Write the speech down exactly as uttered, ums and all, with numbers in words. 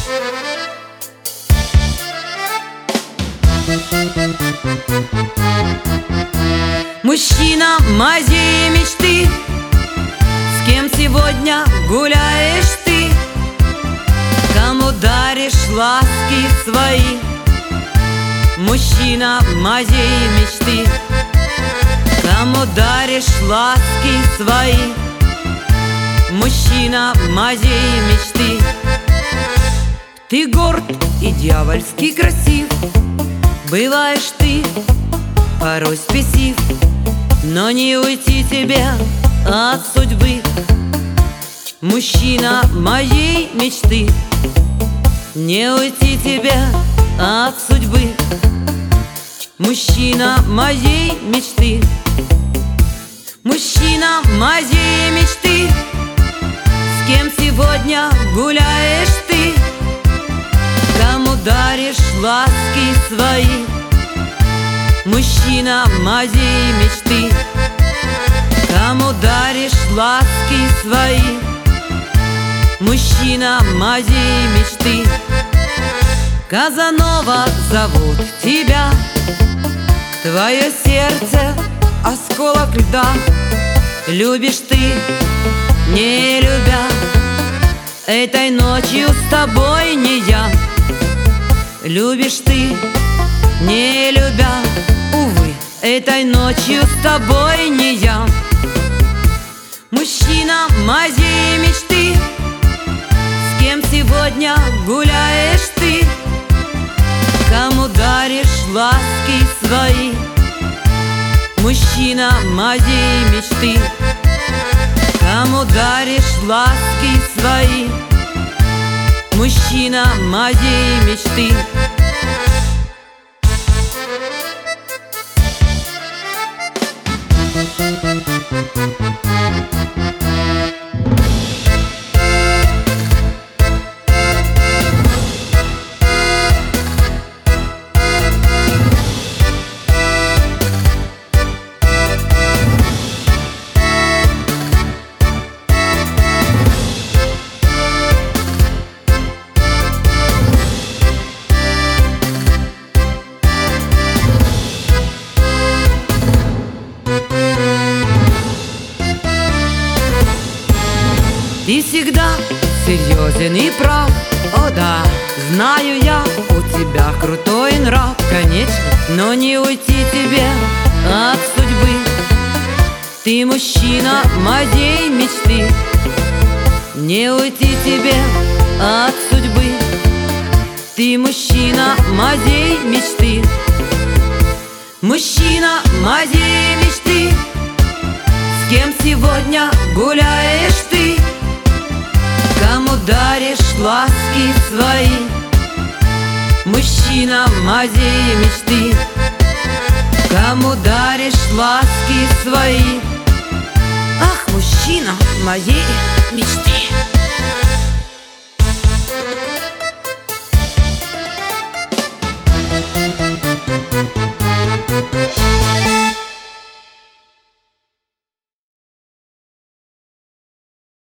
Мужчина моей мечты, с кем сегодня гуляешь ты, кому даришь ласки свои. Мужчина моей мечты, кому даришь ласки свои. Мужчина моей мечты. Ты горд и дьявольски красив, бываешь ты порой спесив, но не уйти тебе от судьбы. Мужчина моей мечты, не уйти тебе от судьбы. Мужчина моей мечты. Мужчина моей мечты, с кем сегодня гуляешь ты, кому даришь ласки свои. Мужчина моей мечты, кому даришь ласки свои. Мужчина моей мечты. Казанова зовут тебя, твое сердце осколок льда. Любишь ты, не любя, этой ночью с тобой не я. Любишь ты, не любя, увы, этой ночью с тобой не я. Мужчина моей мечты, с кем сегодня гуляешь ты, кому даришь ласки свои. Мужчина моей мечты, кому даришь ласки свои. Мужчина моей мечты. Ты всегда серьезен и прав, о да, знаю я, у тебя крутой нрав. Конечно, но не уйти тебе от судьбы. Ты мужчина моей мечты, не уйти тебе от судьбы. Ты мужчина моей мечты. Мужчина моей мечты, с кем сегодня гуляешь ты, кому даришь ласки свои. Мужчина моей мечты, кому даришь ласки свои. Ах, мужчина моей мечты.